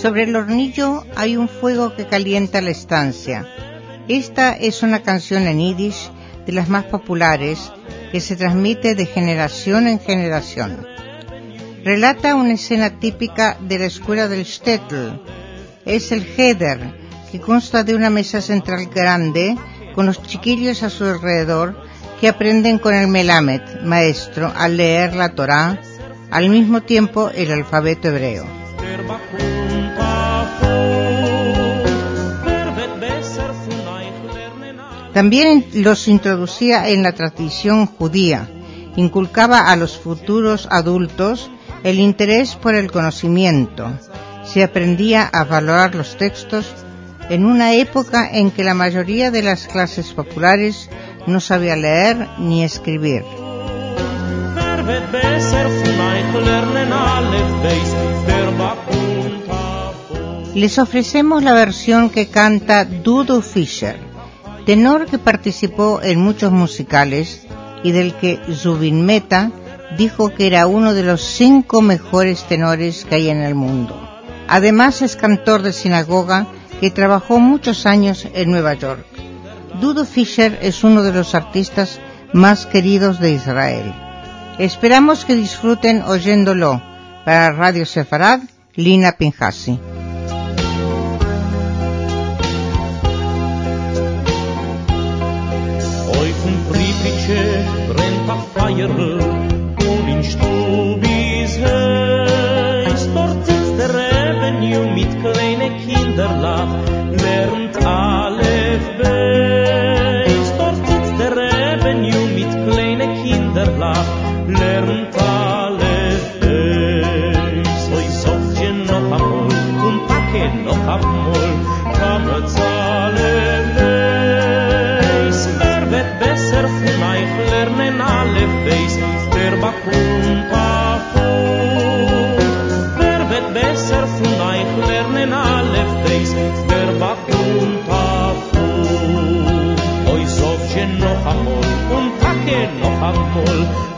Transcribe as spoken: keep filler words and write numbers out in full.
Sobre el hornillo hay un fuego que calienta la estancia. Esta es una canción en yiddish de las más populares que se transmite de generación en generación. Relata una escena típica de la escuela del shtetl. Es el Heder, que consta de una mesa central grande con los chiquillos a su alrededor que aprenden con el melamed, maestro, a leer la Torá, al mismo tiempo el alfabeto hebreo. También los introducía en la tradición judía, inculcaba a los futuros adultos el interés por el conocimiento. Se aprendía a valorar los textos en una época en que la mayoría de las clases populares no sabía leer ni escribir. Les ofrecemos la versión que canta Dudu Fisher, tenor que participó en muchos musicales y del que Zubin Mehta dijo que era uno de los cinco mejores tenores que hay en el mundo. Además es cantor de sinagoga que trabajó muchos años en Nueva York. Dudu Fisher es uno de los artistas más queridos de Israel. Esperamos que disfruten oyéndolo. Para Radio Sefarad, Lina Pinhasi. Brennt a Feier und in Stub is heiß. Dort sitzt der Rebbe mit kleine Kinderlach, lernt Alef Beis. Dort sitzt der Rebbe mit kleine Kinderlach, lernt Alef Beis. Oi Sofje noch amol und Pake noch amol, kametz Alef Beis. Wer wird besser von euch lernen Alef Beis, der Bakum Pafum. Wer wird besser von euch lernen Alef Beis, der Bakum Pafum. Oi Sofje noch amol und Pake noch amol,